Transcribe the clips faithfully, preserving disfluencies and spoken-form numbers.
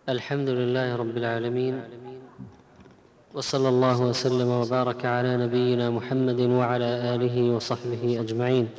الحمد لله رب العالمين، وصلى الله وسلم وبارك على نبينا محمد وعلى آله وصحبه أجمعين.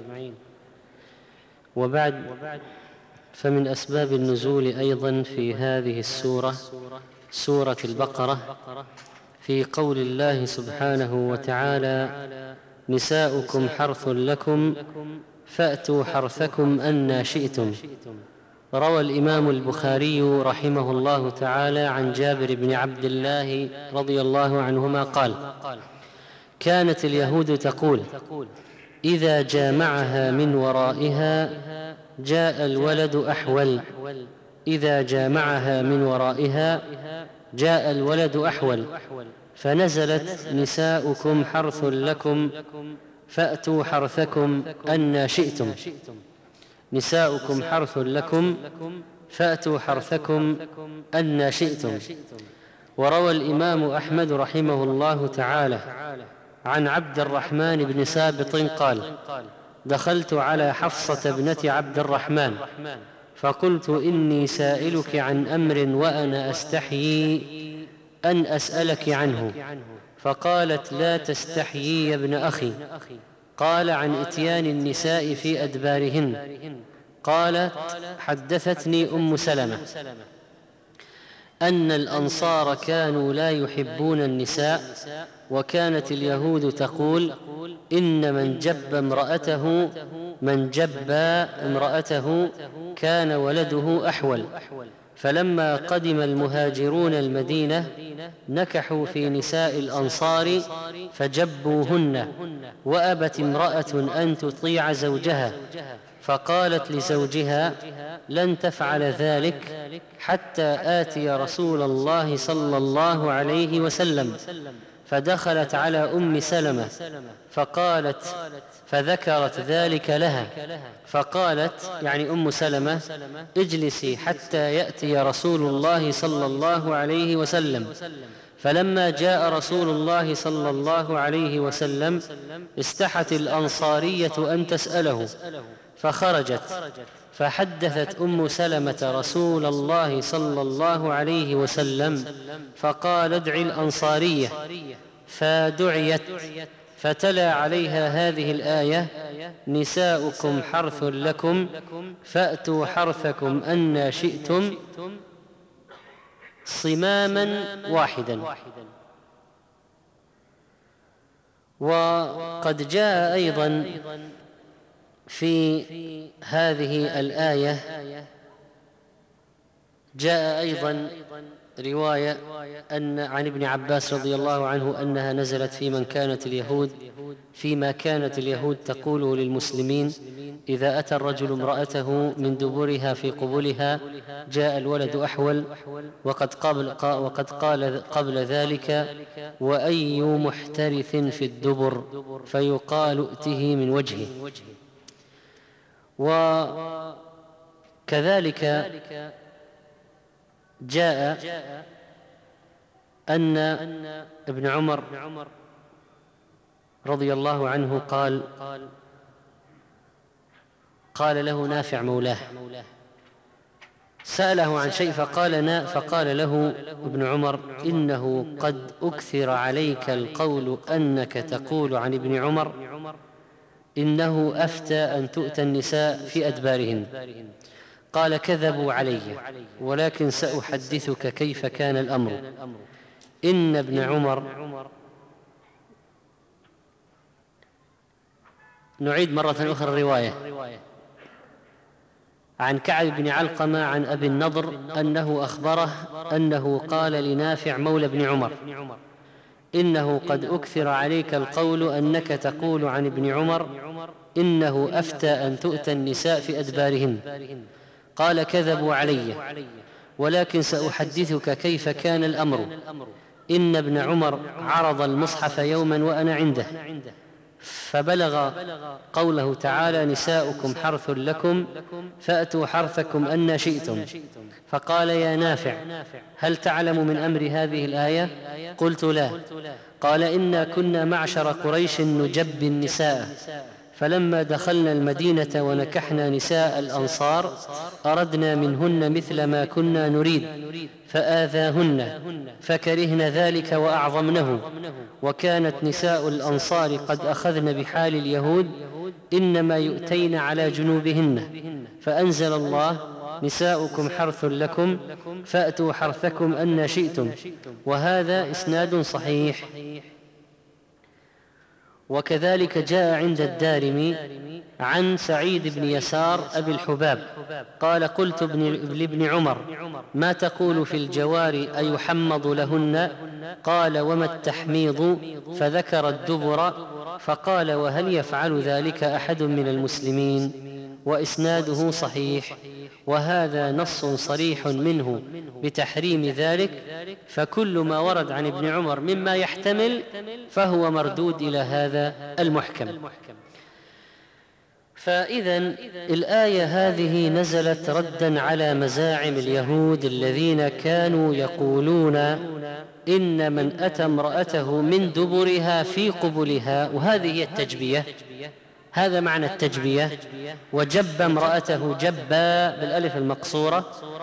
وبعد، فمن أسباب النزول أيضا في هذه السورة سورة البقرة في قول الله سبحانه وتعالى: نساؤكم حرث لكم فأتوا حرثكم أنى شئتم. روى الإمام البخاري رحمه الله تعالى عن جابر بن عبد الله رضي الله عنهما قال: كانت اليهود تقول: إذا جامعها من ورائها جاء الولد أحول، إذا جامعها من ورائها جاء الولد أحول، فنزلت: نساؤكم حرث لكم فأتوا حرثكم أنى شئتم. نساؤكم حرث لكم فأتوا حرثكم أنى شئتم. وروى الإمام أحمد رحمه الله تعالى عن عبد الرحمن بن سابط قال: دخلت على حفصة ابنة عبد الرحمن فقلت: إني سائلك عن أمر وأنا أستحيي أن أسألك عنه. فقالت: لا تستحيي يا ابن أخي. قال: عن إتيان النساء في أدبارهن. قالت: حدثتني أم سلمة أن الأنصار كانوا لا يحبون النساء، وكانت اليهود تقول: إن من جب امرأته من جب امرأته كان ولده أحول. فلما قدم المهاجرون المدينة نكحوا في نساء الأنصار فجبوهن، وأبت امرأة أن تطيع زوجها، فقالت لزوجها: لن تفعل ذلك حتى آتي رسول الله صلى الله عليه وسلم. فدخلت على أم سلمة فقالت فذكرت ذلك لها، فقالت يعني أم سلمة: اجلسي حتى يأتي رسول الله صلى الله عليه وسلم. فلما جاء رسول الله صلى الله عليه وسلم استحت الأنصارية أن تسأله، فخرجت فحدثت أم سلمة رسول الله صلى الله عليه وسلم، فقال: ادع الأنصارية، فدعيت، فتلا عليها هذه الآية: نساؤكم حرث لكم فأتوا حرثكم أنى شئتم، صماما واحدا. وقد جاء أيضا في هذه الآية جاء أيضا رواية أن عن ابن عباس رضي الله عنه أنها نزلت في من كانت اليهود فيما كانت اليهود تقول للمسلمين: إذا أتى الرجل امرأته من دبرها في قبلها جاء الولد أحول. وقد قال, وقد قال قبل ذلك: وأي محترث في الدبر فيقال ائته من وجهه. وكذلك جاء أن ابن عمر رضي الله عنه قال قال له نافع مولاه، سأله عن شيء فقال, فقال له ابن عمر: إنه قد أكثر عليك القول أنك تقول عن ابن عمر إنه أفتى أن تؤتى النساء في أدبارهن. قال: كذبوا علي، ولكن سأحدثك كيف كان الأمر. إن ابن عمر، نعيد مرة أخرى الرواية عن كعب بن علقمة عن أبي النضر أنه أخبره أنه قال لنافع مولى بن عمر: إنه قد أكثر عليك القول أنك تقول عن ابن عمر إنه أفتى أن تؤتى النساء في أدبارهن. قال: كذبوا علي، ولكن سأحدثك كيف كان الأمر. إن ابن عمر عرض المصحف يوما وأنا عنده، فبلغ قوله تعالى: نساؤكم حرث لكم فأتوا حرثكم أنى شئتم. فقال: يا نافع، هل تعلم من أمر هذه الآية؟ قلت: لا. قال: إنا كنا معشر قريش نجب النساء، فلما دخلنا المدينة ونكحنا نساء الأنصار أردنا منهن مثل ما كنا نريد فآذاهن فكرهن ذلك وأعظمنه، وكانت نساء الأنصار قد أخذن بحال اليهود إنما يؤتين على جنوبهن، فأنزل الله: نساؤكم حرث لكم فأتوا حرثكم أن شئتم. وهذا إسناد صحيح. وكذلك جاء عند الدارمي عن سعيد بن يسار أبي الحباب قال: قلت لابن عمر: ما تقول في الجوار أيحمض لهن؟ قال: وما التحميض؟ فذكر الدبر، فقال: وهل يفعل ذلك أحد من المسلمين؟ وإسناده صحيح. وهذا نص صريح منه بتحريم ذلك، فكل ما ورد عن ابن عمر مما يحتمل فهو مردود إلى هذا المحكم. فإذا الآية هذه نزلت ردا على مزاعم اليهود الذين كانوا يقولون إن من أتى امرأته من دبرها في قبلها، وهذه هي التجبية، هذا معنى التجبية، وجب امرأته جبا بالألف المقصورة،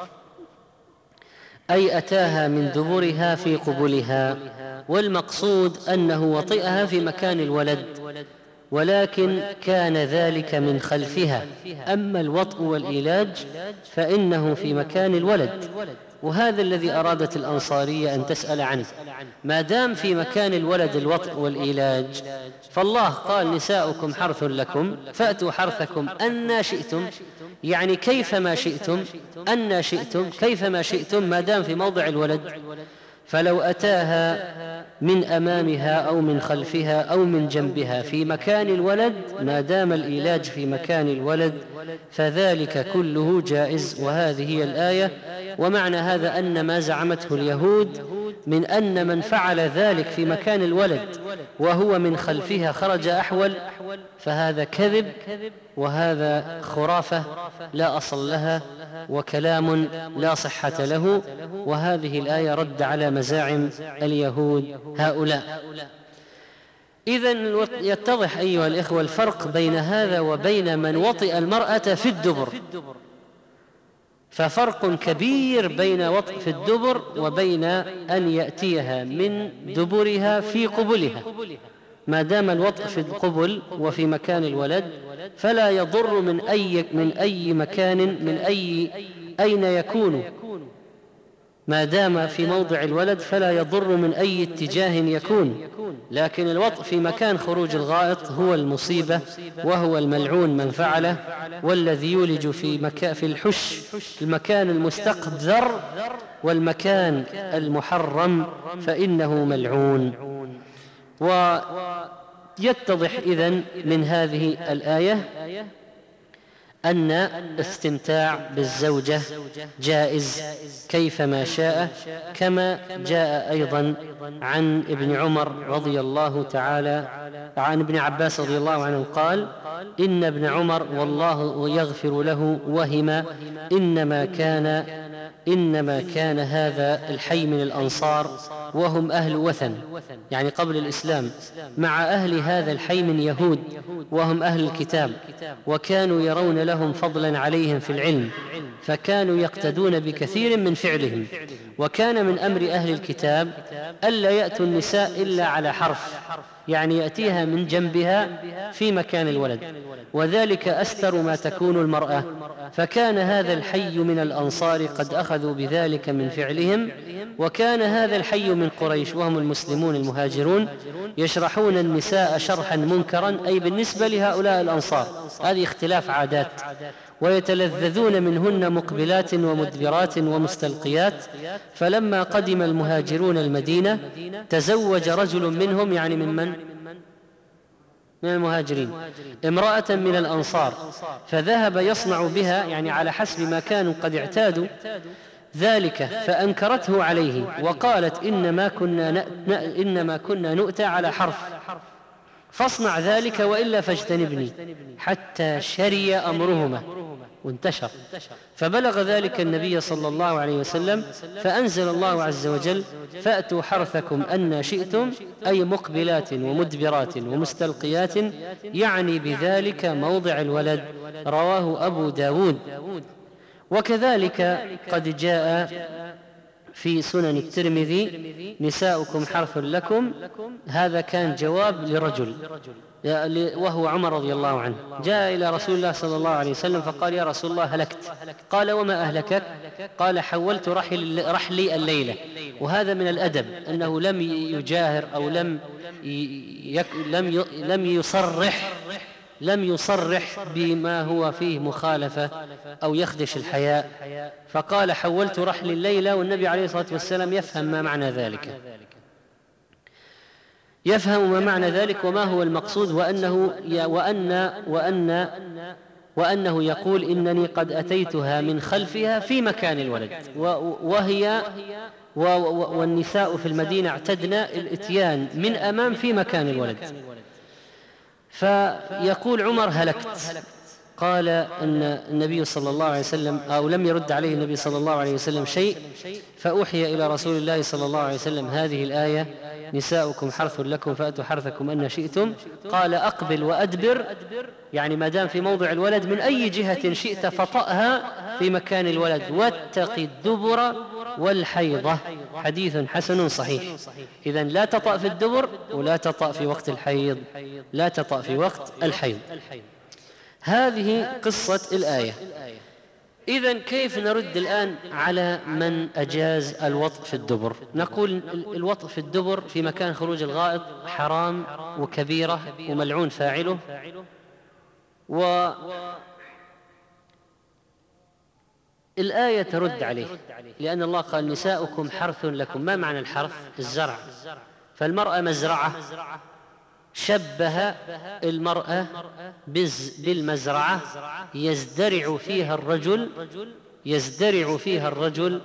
أي أتاها من دبرها في قبلها، والمقصود أنه وطئها في مكان الولد، ولكن كان ذلك من خلفها. أما الوطء والإيلاج فإنه في مكان الولد، وهذا الذي أرادت الأنصارية أن تسأل عنه. ما دام في مكان الولد الوطء والإيلاج، فالله قال: نساؤكم حرث لكم فأتوا حرثكم أن شئتم، يعني كيفما شئتم، أن شئتم كيفما شئتم، ما دام في موضع الولد. فلو أتاها من أمامها أو من خلفها أو من جنبها في مكان الولد، ما دام الإيلاج في مكان الولد فذلك كله جائز. وهذه هي الآية. ومعنى هذا أن ما زعمته اليهود من أن من فعل ذلك في مكان الولد وهو من خلفها خرج أحول، فهذا كذب، وهذا خرافة لا أصل لها، وكلام لا صحة له. وهذه الآية رد على مزاعم اليهود هؤلاء. إذن يتضح أيها الإخوة الفرق بين هذا وبين من وطئ المرأة في الدبر، ففرق كبير بين وطئ في الدبر وبين أن يأتيها من دبرها في قبلها. ما دام الوطء في القبل وفي مكان الولد فلا يضر من أي من أي مكان من أي أين يكون، ما دام في موضع الولد فلا يضر من أي اتجاه يكون. لكن الوطء في مكان خروج الغائط هو المصيبة، وهو الملعون من فعله، والذي يولج في مكان في الحش المكان المستقذر والمكان المحرم فإنه ملعون. ويتضح إذن من هذه الآية أن الاستمتاع بالزوجة جائز كيفما شاء، كما جاء أيضا عن ابن عمر رضي الله تعالى عن ابن عباس رضي الله عنه قال: إن ابن عمر والله يغفر له وهم إنما كان إنما كان هذا الحي من الأنصار وهم أهل وثن، يعني قبل الإسلام، مع أهل هذا الحي من يهود وهم أهل الكتاب، وكانوا يرون لهم فضلا عليهم في العلم، فكانوا يقتدون بكثير من فعلهم. وكان من أمر أهل الكتاب ألا يأتوا النساء إلا على حرف، يعني يأتيها من جنبها في مكان الولد، وذلك أستر ما تكون المرأة. فكان هذا الحي من الأنصار قد أخذوا بذلك من فعلهم، وكان هذا الحي من قريش وهم المسلمون المهاجرون يشرحون النساء شرحا منكرا، أي بالنسبة لهؤلاء الأنصار، هذه اختلاف عادات، ويتلذذون منهن مقبلات ومدبرات ومستلقيات. فلما قدم المهاجرون المدينة تزوج رجل منهم، يعني من من؟ من المهاجرين، امرأة من الأنصار، فذهب يصنع بها، يعني على حسب ما كانوا قد اعتادوا ذلك، فأنكرته عليه وقالت: إنما كنا, إنما كنا نؤتى على حرف، فاصنع ذلك وإلا فاجتنبني، حتى شري أمرهما. وانتشر. فبلغ ذلك النبي صلى الله عليه وسلم فأنزل الله عز وجل: فأتوا حرثكم أن شئتم، أي مقبلات ومدبرات ومستلقيات، يعني بذلك موضع الولد. رواه أبو داود. وكذلك قد جاء في سنن الترمذي: نساؤكم حرث لكم. هذا كان جواب لرجل وهو عمر رضي الله عنه، جاء إلى رسول الله صلى الله عليه وسلم فقال: يا رسول الله هلكت. قال: وما أهلكك؟ قال: حولت رحل رحلي الليلة. وهذا من الأدب أنه لم يجاهر أو لم لم لم يصرح لم يصرح بما هو فيه مخالفة أو يخدش الحياء، فقال: حولت رحلي الليلة. والنبي عليه الصلاة والسلام يفهم ما معنى ذلك، يفهم ما معنى ذلك وما هو المقصود، وأنه وأن وأن وأنه يقول: إنني قد أتيتها من خلفها في مكان الولد، وهي والنساء في المدينة اعتدنا الإتيان من أمام في مكان الولد. فيقول عمر: هلكت. قال أن النبي صلى الله عليه وسلم أو لم يرد عليه النبي صلى الله عليه وسلم شيء، فأوحي إلى رسول الله صلى الله عليه وسلم هذه الآية: نساؤكم حرث لكم فأتوا حرثكم أن شئتم. قال: أقبل وأدبر، يعني ما دام في موضع الولد من أي جهة شئت فطأها في مكان الولد، واتق الدبر والحيضة. حديث حسن صحيح. إذن لا تطأ في الدبر ولا تطأ في وقت الحيض، لا تطأ في وقت الحيض. هذه قصة الآية. إذن كيف نرد الآن على من أجاز الوطء في الدبر؟ نقول الوطء في الدبر في مكان خروج الغائط حرام وكبيرة وملعون فاعله. والآية ترد عليه، لأن الله قال: نساؤكم حرث لكم. ما معنى الحرث؟ الزرع. فالمرأة مزرعة، شبه المرأة بالمزرعة يزدرع فيها الرجل يزدرع فيها الرجل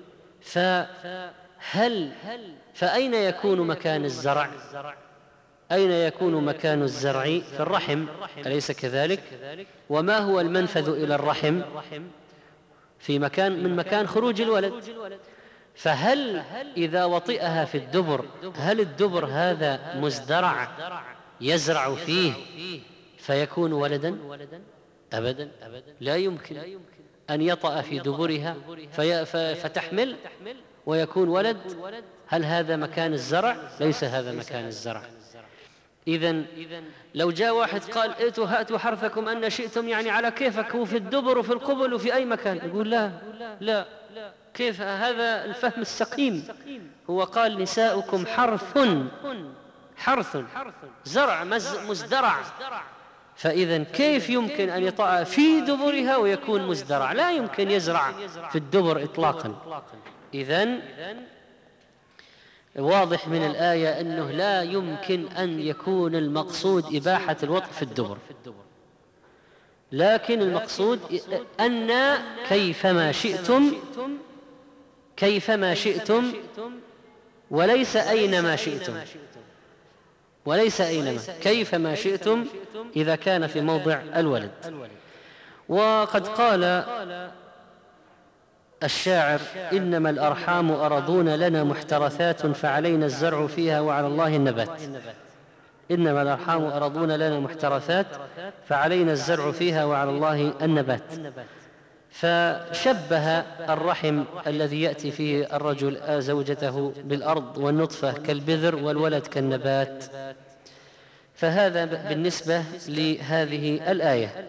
فهل فأين يكون مكان الزرع؟ أين يكون مكان الزرع؟ في الرحم، أليس كذلك؟ وما هو المنفذ إلى الرحم؟ في مكان من مكان خروج الولد. فهل إذا وطئها في الدبر، هل الدبر هذا مزدرع يزرع فيه فيكون ولدا؟ أبدا، لا يمكن أن يطأ في دبرها فتحمل ويكون ولد. هل هذا مكان الزرع؟ ليس هذا مكان الزرع. إذن لو جاء واحد قال: ائتوا هاتوا حرثكم أن شئتم، يعني على كيفك، هو في الدبر وفي القبل وفي أي مكان. يقول: لا لا كيف هذا الفهم السقيم؟ هو قال: نساؤكم حرث حرث زرع مزدرع. فإذا كيف يمكن أن يطأ في دبرها ويكون مزدرع؟ لا يمكن يزرع في الدبر إطلاقا. إذن واضح من الآية أنه لا يمكن أن يكون المقصود إباحة الوطء في الدبر، لكن المقصود أن كيفما شئتم كيفما شئتم وليس أينما شئتم، وليس أينما، كيفما شئتم إذا كان في موضع الولد. وقد قال الشاعر: إنما الأرحام أرضون لنا محترثات، فعلينا الزرع فيها وعلى الله النبات. إنما الأرحام أرضون لنا محترثات، فعلينا الزرع فيها وعلى الله النبات. فشبه الرحم الذي يأتي فيه الرجل زوجته بالأرض، والنطفة كالبذر والولد كالنبات. فهذا بالنسبة لهذه الآية.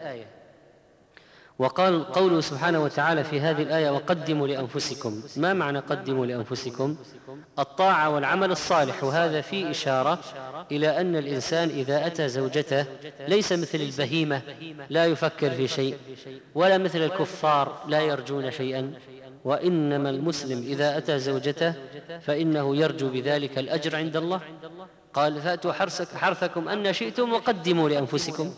وقال قوله سبحانه وتعالى في هذه الآية: وقدموا لأنفسكم. ما معنى قدموا لأنفسكم؟ الطاعة والعمل الصالح. وهذا فيه إشارة إلى أن الإنسان إذا أتى زوجته ليس مثل البهيمة لا يفكر في شيء، ولا مثل الكفار لا يرجون شيئا، وإنما المسلم إذا أتى زوجته فإنه يرجو بذلك الأجر عند الله. قال: فأتوا حرثكم أن شئتم وقدموا لأنفسكم.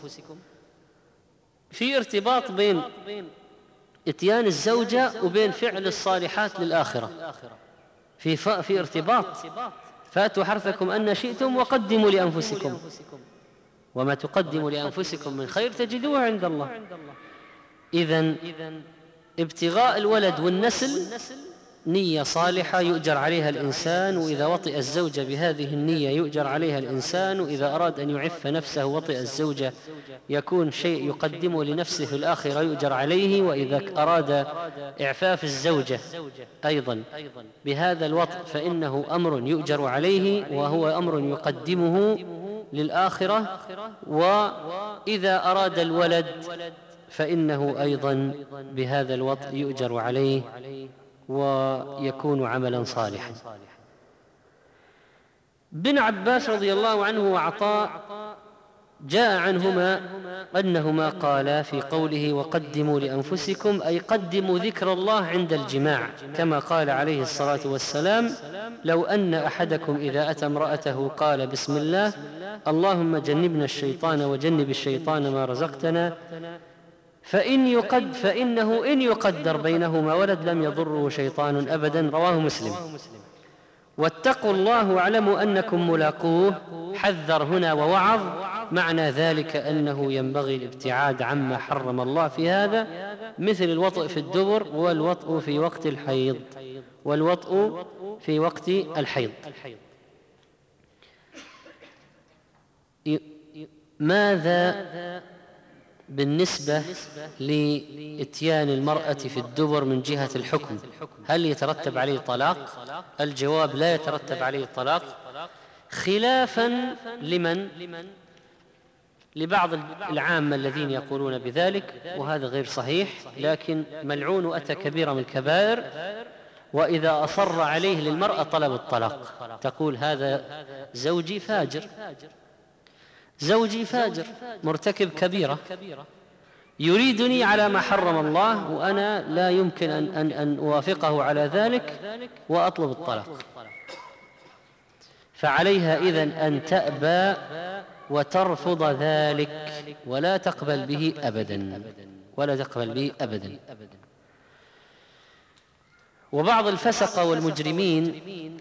في ارتباط بين اتيان الزوجة وبين فعل الصالحات للآخرة، في في ارتباط. فأتوا حرثكم أن شئتم وقدموا لأنفسكم، وما تقدموا لأنفسكم من خير تجدوه عند الله. إذن ابتغاء الولد والنسل نية صالحة يؤجر عليها الإنسان، وإذا وطئ الزوجة بهذه النية يؤجر عليها الإنسان، وإذا أراد أن يعف نفسه وطئ الزوجة يكون شيء يقدمه لنفسه في الآخرة يؤجر عليه، وإذا أراد إعفاف الزوجة أيضا بهذا الوطئ فإنه أمر يؤجر عليه وهو أمر يقدمه للآخرة، وإذا أراد الولد فإنه أيضا بهذا الوطئ يؤجر عليه ويكون عملا صالحا. ابن عباس رضي الله عنه وعطاء جاء عنهما أنهما قالا في قوله وقدموا لأنفسكم أي قدموا ذكر الله عند الجماع، كما قال عليه الصلاة والسلام لو أن أحدكم إذا أتى امرأته قال بسم الله اللهم جنبنا الشيطان وجنب الشيطان ما رزقتنا فإن يقد فإنه إن يقدر بينهما ولد لم يضره شيطان أبدا. رواه مسلم. واتقوا الله واعلموا أنكم ملاقوه، حذر هنا ووعظ، معنى ذلك أنه ينبغي الابتعاد عما حرم الله في هذا، مثل الوطء في الدبر والوطء في وقت الحيض والوطء في وقت الحيض. ماذا بالنسبة لإتيان المرأة في الدبر من جهة الحكم؟ هل يترتب عليه طلاق؟ الجواب لا يترتب عليه طلاق، خلافا لمن لبعض العامة الذين يقولون بذلك، وهذا غير صحيح، لكن ملعون أتى كبيرة من الكبائر، وإذا أصر عليه للمرأة طلب الطلاق، تقول هذا زوجي فاجر، زوجي فاجر مرتكب كبيرة يريدني على ما حرم الله وأنا لا يمكن أن, أن, أن أوافقه على ذلك وأطلب الطلاق، فعليها إذن أن تأبى وترفض ذلك ولا تقبل به أبدا ولا تقبل به أبدا. وبعض الفسقة والمجرمين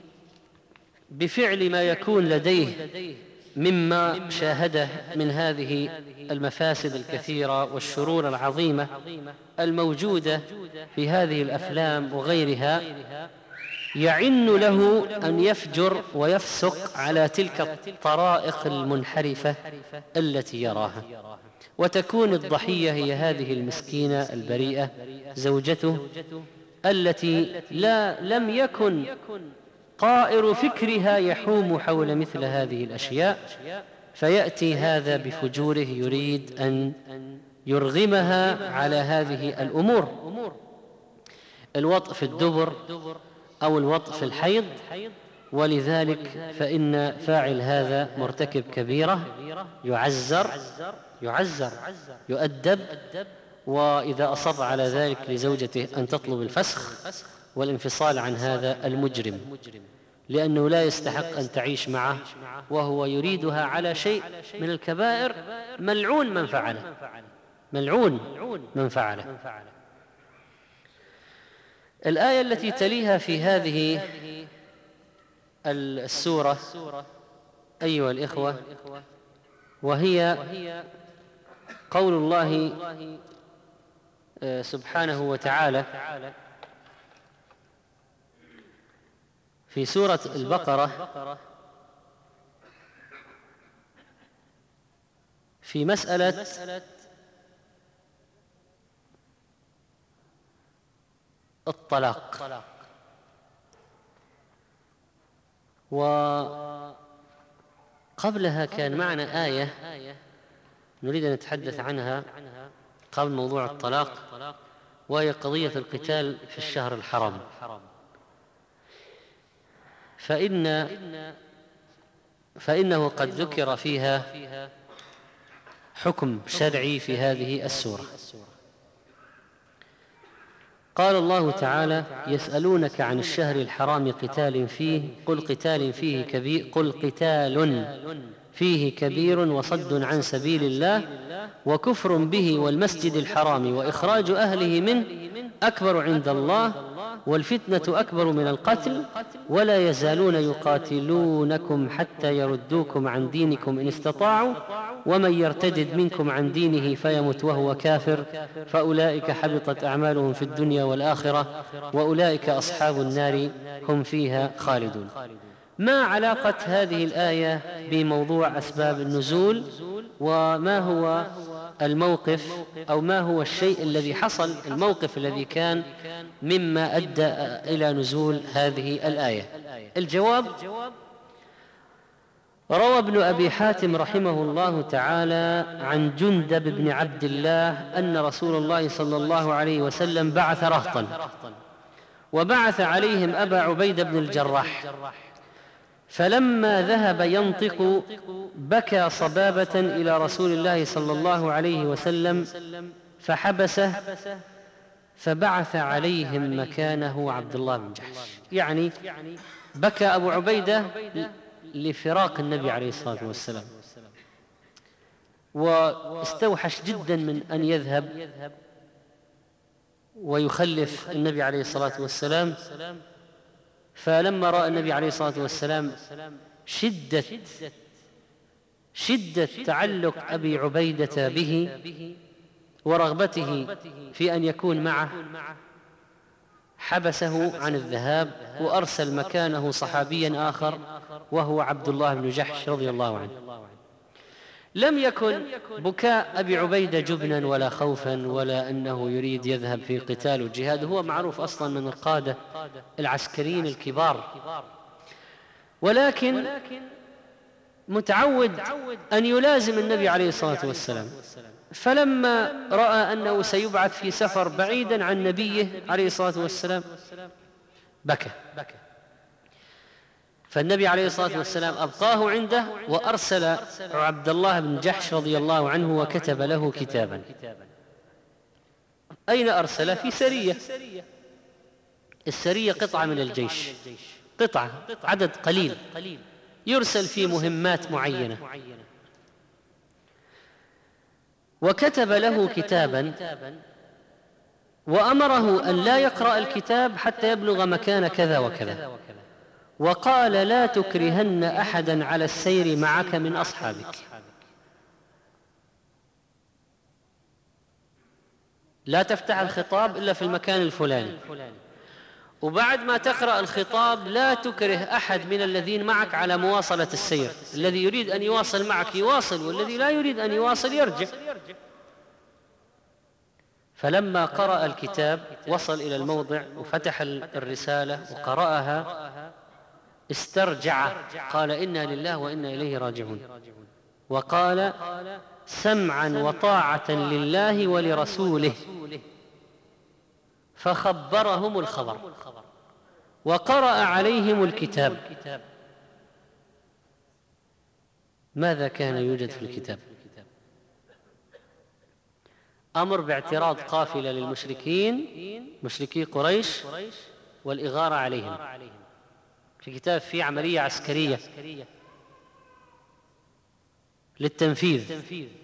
بفعل ما يكون لديه مما شاهده من هذه المفاسد الكثيرة والشرور العظيمة الموجودة في هذه الأفلام وغيرها، يعن له أن يفجر ويفسق على تلك الطرائق المنحرفة التي يراها، وتكون الضحية هي هذه المسكينة البريئة زوجته التي لا لم يكن طائر فكرها يحوم حول مثل هذه الأشياء، فيأتي هذا بفجوره يريد أن يرغمها على هذه الأمور، الوطء في الدبر أو الوطء في الحيض. ولذلك فإن فاعل هذا مرتكب كبيرة يعزر يعزر يؤدب، وإذا أصر على ذلك لزوجته أن تطلب الفسخ والانفصال عن هذا المجرم، لأنه لا يستحق أن تعيش معه وهو يريدها على شيء من الكبائر، ملعون من فعله ملعون من فعله. الآية التي تليها في هذه السورة أيها الإخوة وهي قول الله سبحانه وتعالى في سورة البقرة في مسألة الطلاق، وقبلها كان معنا آية نريد أن نتحدث عنها قبل موضوع الطلاق، وهي قضية القتال في الشهر الحرام. فإن فإنه قد ذكر فيها حكم شرعي في هذه السورة. قال الله تعالى يسألونك عن الشهر الحرام قتال فيه قل قتال فيه كبير قل قتال فيه كبير وصد عن سبيل الله وكفر به والمسجد الحرام وإخراج أهله منه أكبر عند الله والفتنة أكبر من القتل ولا يزالون يقاتلونكم حتى يردوكم عن دينكم إن استطاعوا ومن يرتدد منكم عن دينه فيمت وهو كافر فأولئك حبطت أعمالهم في الدنيا والآخرة وأولئك أصحاب النار هم فيها خالدون. ما علاقة هذه الآية بموضوع أسباب النزول؟ وما هو الموقف أو ما هو الشيء الذي حصل، الموقف الذي كان مما أدى إلى نزول هذه الآية؟ الجواب: روى ابن أبي حاتم رحمه الله تعالى عن جندب بن عبد الله أن رسول الله صلى الله عليه وسلم بعث رهطا وبعث عليهم أبا عبيدة بن الجراح، فلما ذهب ينطق بكى صبابة إلى رسول الله صلى الله عليه وسلم فحبسه فبعث عليهم مكانه عبد الله بن جحش. يعني بكى أبو عبيدة لفراق النبي عليه الصلاة والسلام، واستوحش جدا من أن يذهب ويخلف النبي عليه الصلاة والسلام. فلما رأى النبي عليه الصلاة والسلام شدة شدة تعلق أبي عبيدة به ورغبته في أن يكون معه حبسه عن الذهاب وأرسل مكانه صحابيا آخر وهو عبد الله بن جحش رضي الله عنه. لم يكن بكاء أبي عبيدة جبنا ولا خوفا ولا أنه يريد يذهب في قتال والجهاد، هو معروف أصلا من القادة العسكريين الكبار، ولكن متعود أن يلازم النبي عليه الصلاة والسلام. فلما رأى أنه سيبعث في سفر بعيدا عن نبيه عليه الصلاة والسلام بكى، فالنبي عليه الصلاة والسلام أبقاه عنده وأرسل عبد الله بن جحش رضي الله عنه وكتب له كتابا. أين أرسل؟ في سرية. السرية قطعة من الجيش، قطعة عدد قليل يرسل في مهمات معينة، وكتب له كتابا وأمره أن لا يقرأ الكتاب حتى يبلغ مكان كذا وكذا، وقال: لا تكرهن أحدا على السير معك من أصحابك، لا تفتح الخطاب إلا في المكان الفلاني، وبعد ما تقرأ الخطاب لا تكره أحد من الذين معك على مواصلة السير، الذي يريد أن يواصل معك يواصل والذي لا يريد أن يواصل يرجع. فلما قرأ الكتاب وصل إلى الموضع وفتح الرسالة وقرأها استرجع، قال: إنا لله وإنا إليه راجعون، وقال: سمعا وطاعة لله ولرسوله، فخبرهم الخبر وقرأ عليهم الكتاب. ماذا كان يوجد في الكتاب؟ أمر باعتراض قافلة للمشركين مشركي قريش والإغارة عليهم. في كتاب فيه عملية عسكرية للتنفيذ.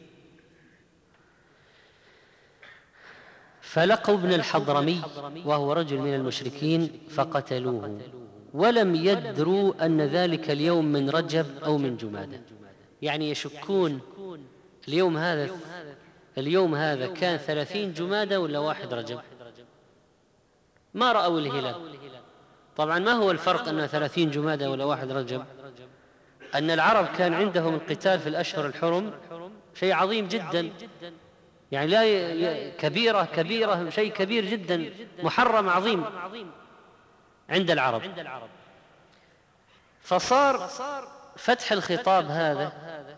فلقوا ابن الحضرمي وهو رجل من المشركين فقتلوه، ولم يدروا أن ذلك اليوم من رجب أو من جمادى، يعني يشكون اليوم هذا اليوم هذا كان ثلاثين جمادى ولا واحد رجب، ما رأوا الهلال. طبعا ما هو الفرق أنه ثلاثين جمادى ولا واحد رجب؟ أن العرب كان عندهم القتال في الأشهر الحرم شيء عظيم جدا، يعني لا ي... كبيرة كبيرة شيء كبير جدا، محرم عظيم عند العرب. فصار فتح الخطاب هذا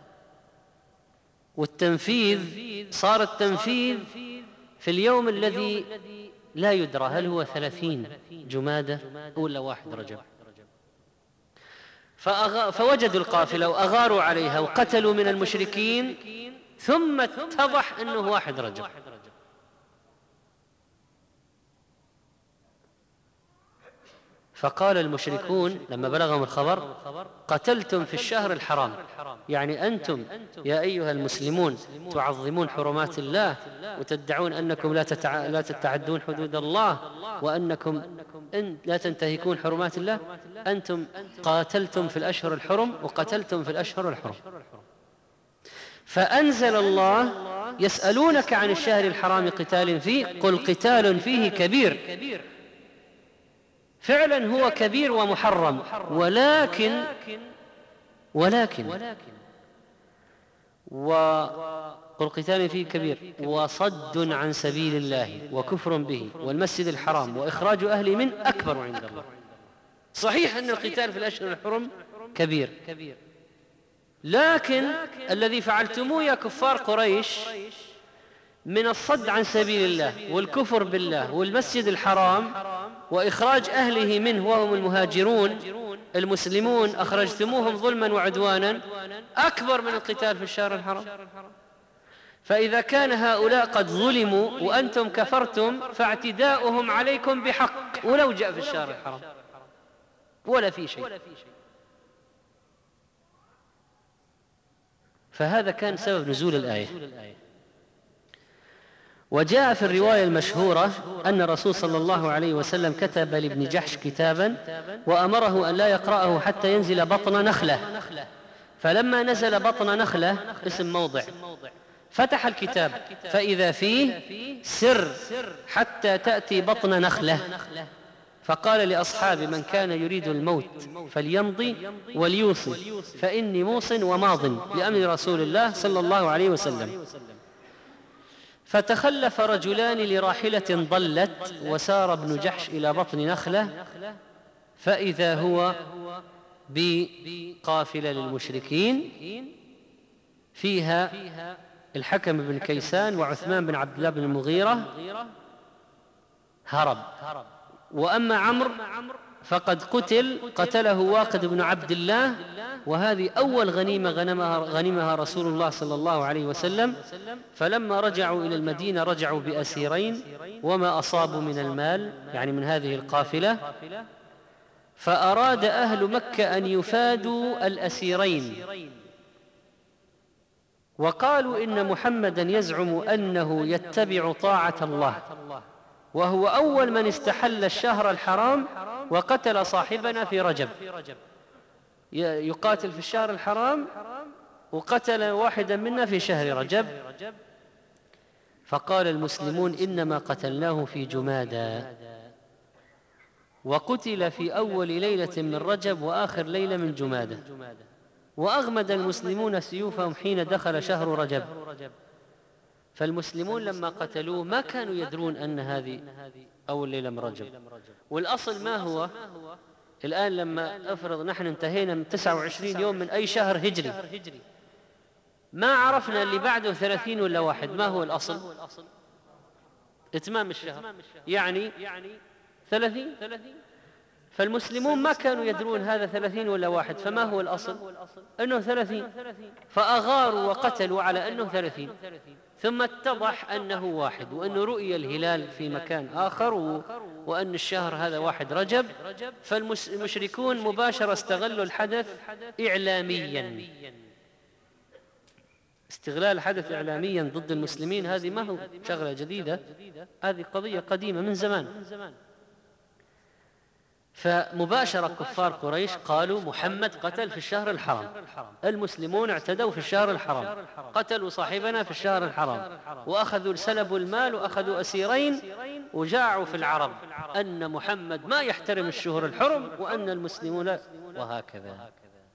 والتنفيذ، صار التنفيذ في اليوم الذي لا يدرى هل هو ثلاثين جمادى ولا واحد رجب. فأغ... فوجدوا القافلة وأغاروا عليها وقتلوا من المشركين، ثم اتضح أنه واحد رجب. فقال المشركون لما بلغهم الخبر: قتلتم في الشهر الحرام، يعني أنتم يا أيها المسلمون تعظمون حرمات الله وتدعون أنكم لا, تتع... لا تتعدون حدود الله وأنكم إن لا تنتهكون حرمات الله، أنتم قاتلتم في الأشهر الحرم وقتلتم في الأشهر الحرم. فأنزل الله: يسألونك عن الشهر الحرام قتال فيه قل قتال فيه كبير. فعلا هو كبير ومحرم، ولكن ولكن وقل قتال فيه كبير وصد عن سبيل الله وكفر به والمسجد الحرام وإخراج أهله منه أكبر عند الله. صحيح أن القتال في الأشهر الحرم كبير، لكن الذي فعلتموه يا كفار قريش من الصد عن سبيل الله والكفر بالله والمسجد الحرام وإخراج أهله منه وهم المهاجرون المسلمون، أخرجتموهم ظلما وعدوانا، أكبر من القتال في الشهر الحرام. فإذا كان هؤلاء قد ظلموا وأنتم كفرتم فاعتداؤهم عليكم بحق ولو جاء في الشهر الحرام ولا في شيء. فهذا كان سبب نزول الآية. وجاء في الرواية المشهورة أن الرسول صلى الله عليه وسلم كتب لابن جحش كتابا وأمره أن لا يقرأه حتى ينزل بطن نخلة، فلما نزل بطن نخلة اسم موضع فتح الكتاب فإذا فيه سر حتى تأتي بطن نخلة، فقال لأصحابه: من كان يريد الموت فليمضي وليوصي فإني موص وماض لأمر رسول الله صلى الله عليه وسلم. فتخلف رجلان لراحلة ضلت وسار ابن جحش إلى بطن نخلة فإذا هو بقافلة للمشركين فيها الحكم بن كيسان وعثمان بن عبد الله بن المغيرة هرب، وأما عمرو فقد قتل قتله واقد بن عبد الله، وهذه أول غنيمة غنمها, غنمها رسول الله صلى الله عليه وسلم. فلما رجعوا إلى المدينة رجعوا بأسيرين وما أصابوا من المال يعني من هذه القافلة، فأراد أهل مكة أن يفادوا الأسيرين وقالوا إن محمدا يزعم أنه يتبع طاعة الله وهو أول من استحل الشهر الحرام وقتل صاحبنا في رجب، يقاتل في الشهر الحرام وقتل واحدا منا في شهر رجب. فقال المسلمون: إنما قتلناه في جمادى، وقتل في أول ليلة من رجب وآخر ليلة من جمادى. وأغمد المسلمون سيوفهم حين دخل شهر رجب، فالمسلمون لما قتلوه ما كانوا يدرون أن هذه أول ليلة من رجب. والأصل ما هو الآن لما أفرض نحن انتهينا من تسعة وعشرين يوم من أي شهر هجري ما عرفنا اللي بعده ثلاثين ولا واحد، ما هو الأصل؟ إتمام الشهر يعني ثلاثين، فالمسلمون ما كانوا يدرون هذا ثلاثين ولا واحد، فما هو الأصل؟ أنه ثلاثين، فأغاروا وقتلوا على أنه ثلاثين، ثم اتضح أنه واحد وأنه رؤي الهلال في مكان آخر وأن الشهر هذا واحد رجب. فالمشركون مباشرة استغلوا الحدث إعلاميا، استغلال الحدث إعلاميا ضد المسلمين هذه ما هو شغلة جديدة، هذه قضية قديمة من زمان. فمباشرة كفار قريش قالوا: محمد قتل في الشهر الحرام، المسلمون اعتدوا في الشهر الحرام، قتلوا صاحبنا في الشهر الحرام، وأخذوا سلبوا المال وأخذوا أسيرين وجاعوا في العرب أن محمد ما يحترم الشهور الحرم وأن المسلمون، وهكذا.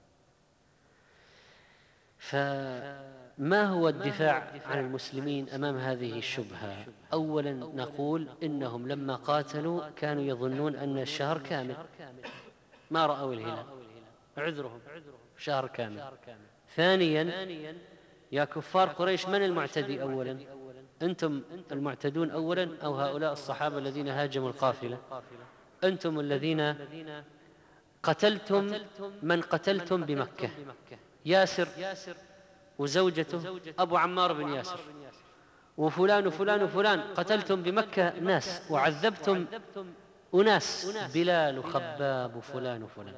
فما هو الدفاع عن المسلمين أمام هذه الشبهة؟ أولا نقول إنهم لما قاتلوا كانوا يظنون أن الشهر كامل، ما رأوا الهلال، عذرهم شهر كامل. ثانيا يا كفار قريش من المعتدي أولا؟ أنتم المعتدون أولا أو هؤلاء الصحابة الذين هاجموا القافلة؟ أنتم الذين قتلتم من قتلتم بمكة، ياسر وزوجته أبو عمار بن ياسر وفلان وفلان وفلان، قتلتم بمكة ناس وعذبتم أناس بلال وخباب وفلان وفلان،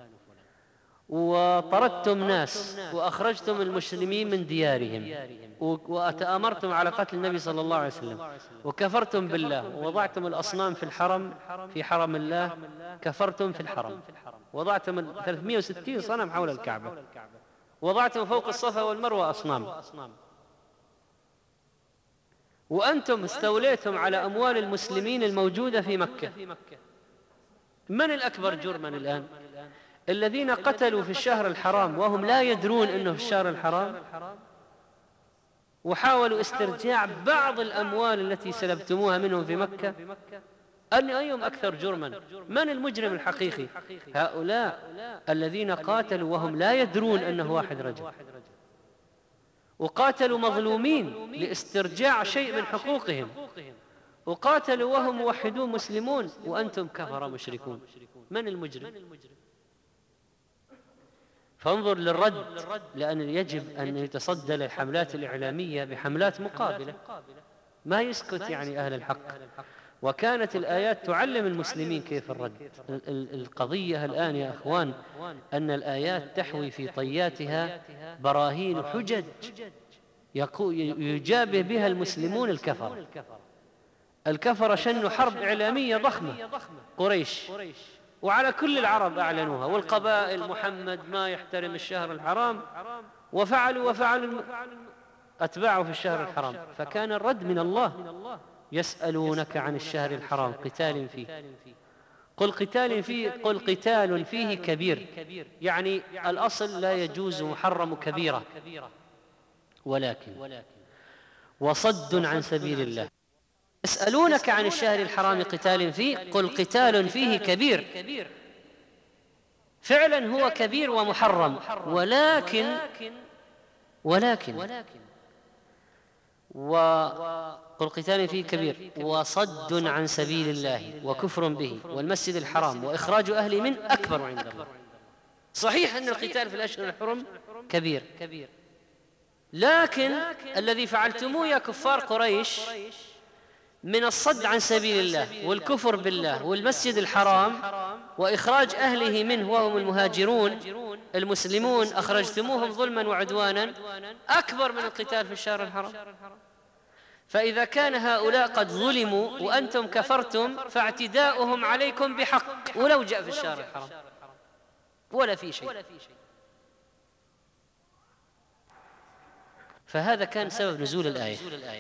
وطردتم ناس وأخرجتم المسلمين من ديارهم، وتآمرتم على قتل النبي صلى الله عليه وسلم، وكفرتم بالله، ووضعتم الأصنام في الحرم، في حرم الله، كفرتم في الحرم، وضعتم ثلاثمائة وستين صنم حول الكعبة، وضعتم فوق الصفا والمروة أصنام، وأنتم استوليتم على أموال المسلمين الموجودة في مكة. من الأكبر جرما الآن؟ الذين قتلوا في الشهر الحرام وهم لا يدرون أنه في الشهر الحرام، وحاولوا استرجاع بعض الأموال التي سلبتموها منهم في مكة. أن أيهم أكثر جرما؟ من المجرم الحقيقي؟ هؤلاء الذين قاتلوا وهم لا يدرون أنه واحد رجل، وقاتلوا مظلومين لاسترجاع شيء من حقوقهم، وقاتلوا وهم موحدون مسلمون، وأنتم كفر مشركون. من المجرم؟ فانظر للرد، لأن يجب أن يتصدى للحملات الإعلامية بحملات مقابلة، ما يسكت يعني أهل الحق. وكانت الآيات تعلم المسلمين كيف الرد. القضية الآن يا أخوان أن الآيات تحوي في طياتها براهين حجج يجابه بها المسلمون الكفر. الكفر شنوا حرب إعلامية ضخمة، قريش، وعلى كل العرب أعلنوها، والقبائل محمد ما يحترم الشهر الحرام، وفعلوا وفعلوا أتباعه في الشهر الحرام. فكان الرد من الله: يسألونك عن الشهر الحرام قتال فيه قل قتال فيه قل قتال فيه كبير، يعني الأصل لا يجوز محرم كبيرة، ولكن وصد عن سبيل الله. يسألونك عن الشهر الحرام قتال فيه قل قتال فيه كبير، فعلا هو كبير ومحرم، ولكن ولكن وقل قتال فيه كبير وصد عن سبيل الله وكفر به والمسجد الحرام وإخراج أهله منه أكبر عند الله. صحيح أن القتال في الأشهر الحرم كبير، لكن الذي فعلتموه يا كفار قريش من الصد عن سبيل الله والكفر بالله والمسجد الحرام وإخراج أهله منه وهم المهاجرون المسلمون، أخرجتموهم ظلما وعدوانا، أكبر من القتال في الشهر الحرام. فإذا كان هؤلاء قد ظلموا وأنتم كفرتم، فاعتداؤهم عليكم بحق ولو جاء في الشهر الحرام ولا في شيء. فهذا كان سبب نزول الآية.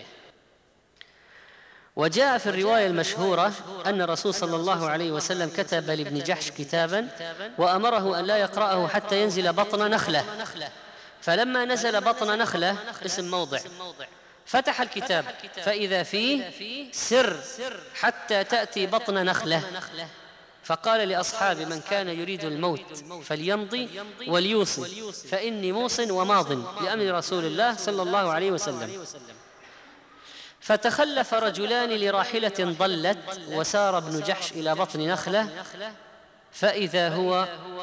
وجاء في الرواية المشهورة أن الرسول صلى الله عليه وسلم كتب لابن جحش كتابا وأمره أن لا يقرأه حتى ينزل بطن نخلة، فلما نزل بطن نخلة اسم موضع فتح الكتاب فإذا فيه سر حتى تأتي بطن نخلة، فقال لأصحابه: من كان يريد الموت فليمضي وليوصي فإني موص وماض لأمر رسول الله صلى الله عليه وسلم. فتخلف رجلان لراحلة ضلت، وسار ابن جحش إلى بطن نخلة فإذا هو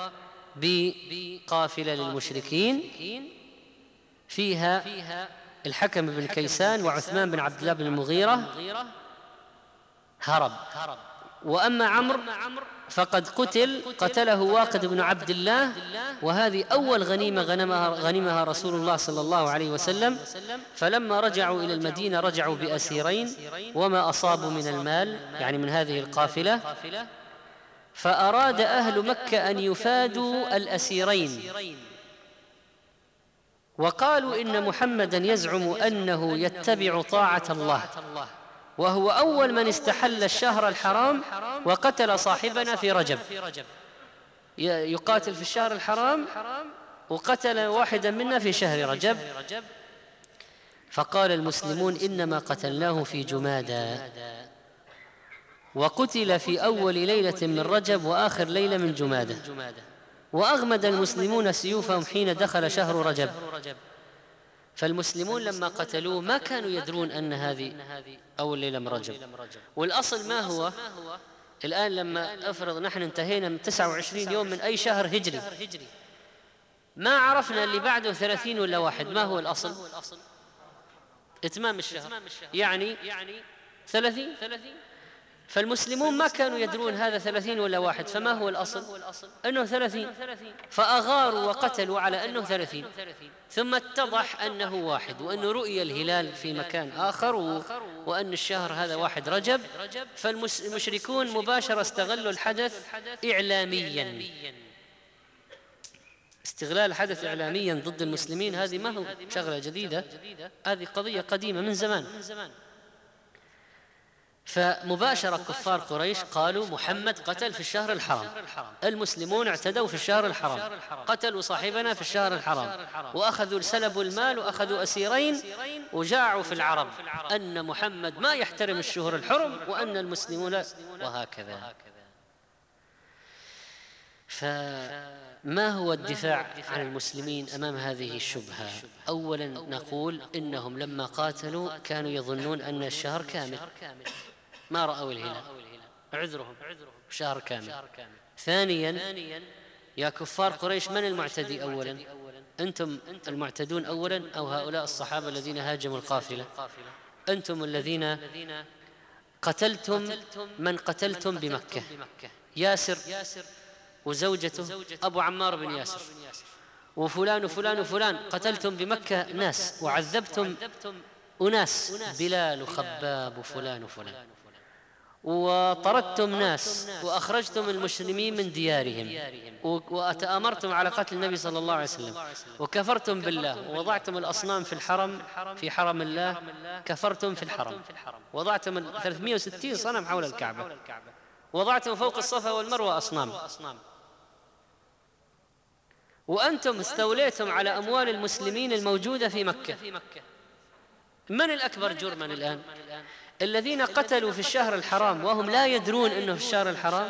بقافلة للمشركين فيها الحكم بن كيسان وعثمان بن عبد الله بن المغيرة هرب، وأما عمرو فقد قتل قتله واقد بن عبد الله، وهذه أول غنيمة غنمها, غنمها رسول الله صلى الله عليه وسلم. فلما رجعوا إلى المدينة رجعوا بأسيرين وما أصابوا من المال، يعني من هذه القافلة، فأراد أهل مكة أن يفادوا الأسيرين، وقالوا إن محمدا يزعم أنه يتبع طاعة الله، وهو أول من استحل الشهر الحرام وقتل صاحبنا في رجب، يقاتل في الشهر الحرام وقتل واحدا منا في شهر رجب. فقال المسلمون: إنما قتلناه في جمادى، وقتل في أول ليلة من رجب وآخر ليلة من جمادى. وأغمد المسلمون سيوفهم حين دخل شهر رجب. فالمسلمون لما قتلوه ما كانوا يدرون أن هذه أول ليلة من رجب. والأصل ما هو؟ الآن لما أفرض نحن انتهينا من تسعة وعشرين يوم من أي شهر هجري، ما عرفنا اللي بعده ثلاثين ولا واحد، ما هو الأصل؟ إتمام الشهر، يعني ثلاثين. فالمسلمون ما كانوا يدرون هذا ثلاثين ولا واحد، فما هو الأصل؟ أنه ثلاثين، فأغاروا وقتلوا على أنه ثلاثين، ثم اتضح أنه واحد، وأنه رؤي الهلال في مكان آخر، وأن الشهر هذا واحد رجب. فالمشركون مباشرة استغلوا الحدث إعلاميا. استغلال الحدث إعلاميا ضد المسلمين هذه ما هو شغلة جديدة، هذه قضية قديمة من زمان. فمباشرة كفار قريش قالوا محمد قتل في الشهر الحرام، المسلمون اعتدوا في الشهر الحرام، قتلوا صاحبنا في الشهر الحرام، وأخذوا سلبوا المال وأخذوا أسيرين، وجاعوا في العرب أن محمد ما يحترم الشهور الحرم وأن المسلمون، وهكذا. فما هو الدفاع عن المسلمين أمام هذه الشبهة؟ أولا نقول إنهم لما قاتلوا كانوا يظنون أن الشهر كامل، ما رأوا الهلال، عذرهم شهر كامل. ثانيا يا كفار قريش، من المعتدي أولا؟ أنتم المعتدون أولا أو هؤلاء الصحابة الذين هاجموا القافلة؟ أنتم الذين قتلتم من قتلتم بمكة، ياسر وزوجته أبو عمار بن ياسر، وفلان وفلان وفلان، قتلتم بمكة ناس وعذبتم أناس، بلال وخباب وفلان وفلان، وطردتم ناس وأخرجتم المسلمين من ديارهم، وتآمرتم على قتل النبي صلى الله عليه وسلم، وكفرتم بالله، ووضعتم الأصنام في الحرم، في حرم الله، كفرتم في الحرم، وضعتم ثلاثمائة وستين صنم حول الكعبة، وضعتم فوق الصفا والمروة أصنام، وأنتم استوليتم على أموال المسلمين الموجودة في مكة. من الأكبر جرما الآن؟ الذين قتلوا في الشهر الحرام وهم لا يدرون أنه في الشهر الحرام،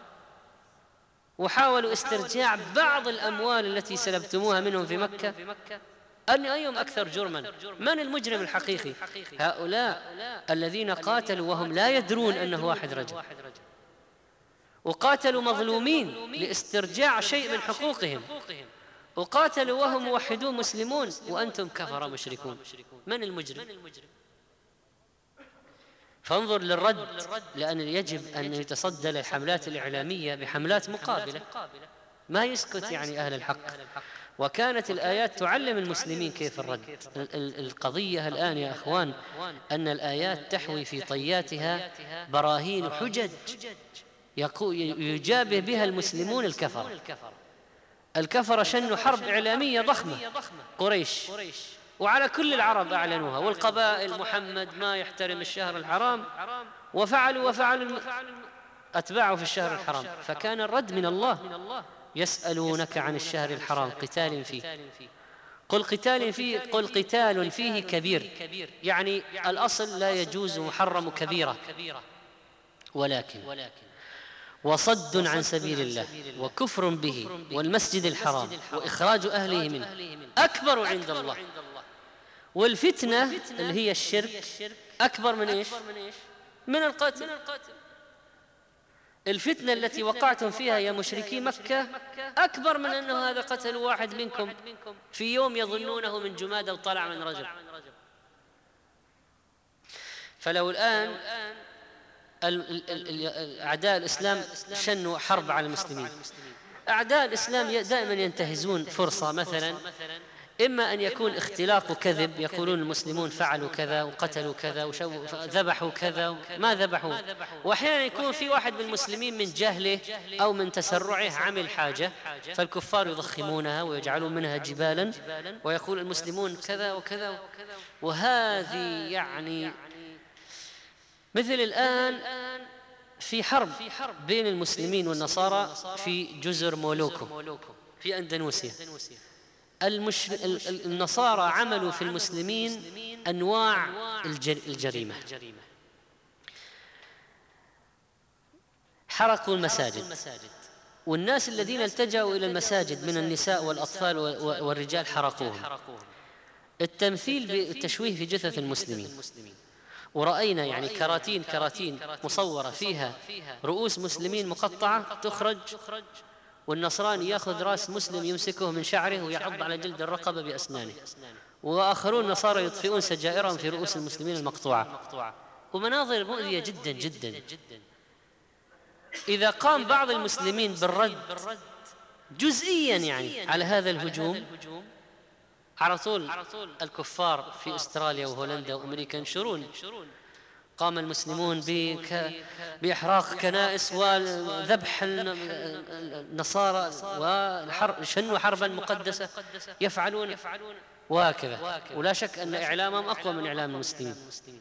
وحاولوا استرجاع بعض الأموال التي سلبتموها منهم في مكة. أن أيهم أكثر جرما؟ من المجرم الحقيقي؟ هؤلاء الذين قاتلوا وهم لا يدرون أنه واحد رجب، وقاتلوا مظلومين لاسترجاع شيء من حقوقهم، وقاتلوا وهم موحدون مسلمون، وأنتم كفر مشركون. من المجرم؟ فانظر للرد، لأن يجب أن يتصدى للحملات الإعلامية بحملات مقابلة، ما يسكت يعني أهل الحق. وكانت الآيات تعلم المسلمين كيف الرد. القضية الآن يا أخوان أن الآيات تحوي في طياتها براهين حجج يجابه بها المسلمون الكفر. الكفر شنوا حرب إعلامية ضخمة، قريش وعلى كل العرب أعلنوها، والقبائل محمد ما يحترم الشهر الحرام، وفعلوا وفعلوا أتباعوا في الشهر الحرام. فكان الرد من الله: يسألونك عن الشهر الحرام قتال فيه قل قتال فيه قل قتال فيه كبير، يعني الأصل لا يجوز محرم كبيرة، ولكن وصد عن سبيل الله وكفر به والمسجد الحرام وإخراج أهله منه أكبر عند الله، والفتنة اللي هي الشرك أكبر من إيش؟ من القتل. الفتنة التي وقعتم فيها يا مشركي مكة أكبر من أنه هذا قتل واحد منكم في يوم يظنونه من جمادى وطلع من رجب. فلو الآن أعداء الإسلام شنوا حرب على المسلمين، أعداء الإسلام دائما ينتهزون فرصة، مثلا إما أن يكون اختلاق وكذب، يقولون المسلمون فعلوا كذا وقتلوا كذا وذبحوا كذا ما ذبحوا، وأحيانا يكون في واحد من المسلمين من جهله أو من تسرعه عمل حاجة، فالكفار يضخمونها ويجعلون منها جبالا ويقول المسلمون كذا وكذا. وهذه يعني مثل الآن في حرب بين المسلمين والنصارى في جزر مولوكو في أندونيسيا. المش... النصارى عملوا في المسلمين أنواع الجريمة، حرقوا المساجد، والناس الذين التجأوا إلى المساجد من النساء والأطفال والرجال حرقوهم. التمثيل بالتشويه في جثث المسلمين، ورأينا يعني كراتين كراتين مصورة فيها رؤوس مسلمين مقطعة تخرج، والنصراني يأخذ رأس مسلم يمسكه من شعره ويعض على جلد الرقبة بأسنانه، وآخرون نصارى يطفئون سجائرهم في رؤوس المسلمين المقطوعة. ومناظر مؤذية جدا جدا. إذا قام بعض المسلمين بالرد جزئيا يعني على هذا الهجوم، على طول الكفار في أستراليا وهولندا وأمريكا ينشرون قام المسلمون بإحراق كنائس وذبح النصارى وشنوا حربا مقدسة يفعلون وهكذا، ولا شك أن إعلامهم أقوى من إعلام المسلمين.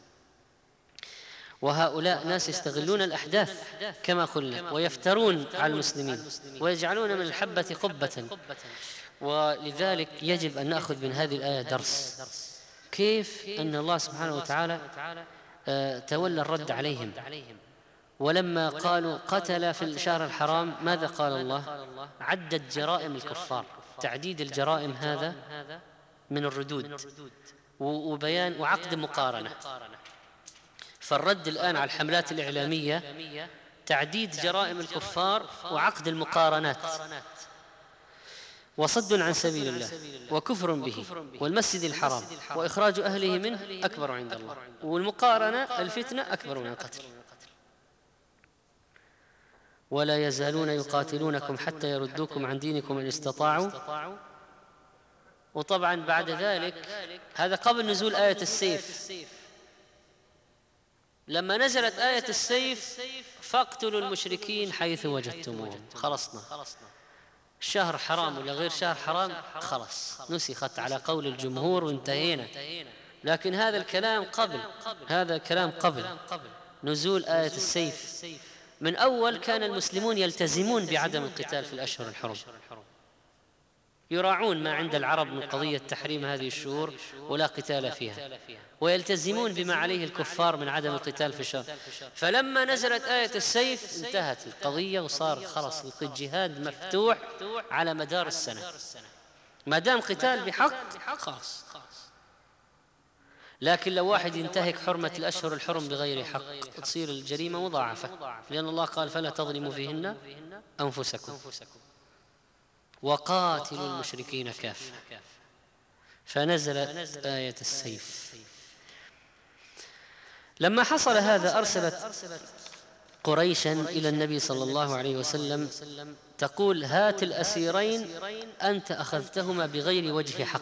وهؤلاء ناس يستغلون الأحداث كما قلنا ويفترون على المسلمين ويجعلون من الحبة قبة. ولذلك يجب أن نأخذ من هذه الآية درس، كيف أن الله سبحانه وتعالى تولى الرد عليهم. ولما قالوا قتل في الشهر الحرام ماذا قال الله؟ عدد جرائم الكفار. تعديد الجرائم هذا من الردود وبيان وعقد مقارنة. فالرد الآن على الحملات الإعلامية تعديد جرائم الكفار وعقد المقارنات، وصد عن سبيل الله وكفر به والمسجد الحرام وإخراج أهله منه أكبر عند الله، والمقارنة الفتنة أكبر من القتل. ولا يزالون يقاتلونكم حتى يردوكم عن دينكم إن استطاعوا. وطبعا بعد ذلك هذا قبل نزول آية السيف. لما نزلت آية السيف فاقتلوا المشركين حيث وجدتموهم، خلصنا. شهر حرام ولا غير شهر حرام خلص نسخت على قول الجمهور وانتهينا. لكن هذا الكلام قبل هذا الكلام قبل نزول آية السيف. من أول كان المسلمون يلتزمون بعدم القتال في الأشهر الحرم، يراعون ما عند العرب من قضية تحريم هذه الشهور ولا قتال فيها، ويلتزمون بما عليه الكفار من عدم القتال في الشهر. فلما نزلت آية السيف انتهت القضية وصار خلص الجهاد مفتوح على مدار السنة، ما دام قتال بحق خلاص. لكن لو واحد ينتهك حرمة الأشهر الحرم بغير حق تصير الجريمة مضاعفة، لأن الله قال فلا تظلموا فيهن أنفسكم وقاتلوا المشركين كافة. فنزلت آية السيف. لما حصل هذا أرسلت قريشا إلى النبي صلى الله عليه وسلم تقول هات الأسيرين أنت أخذتهما بغير وجه حق.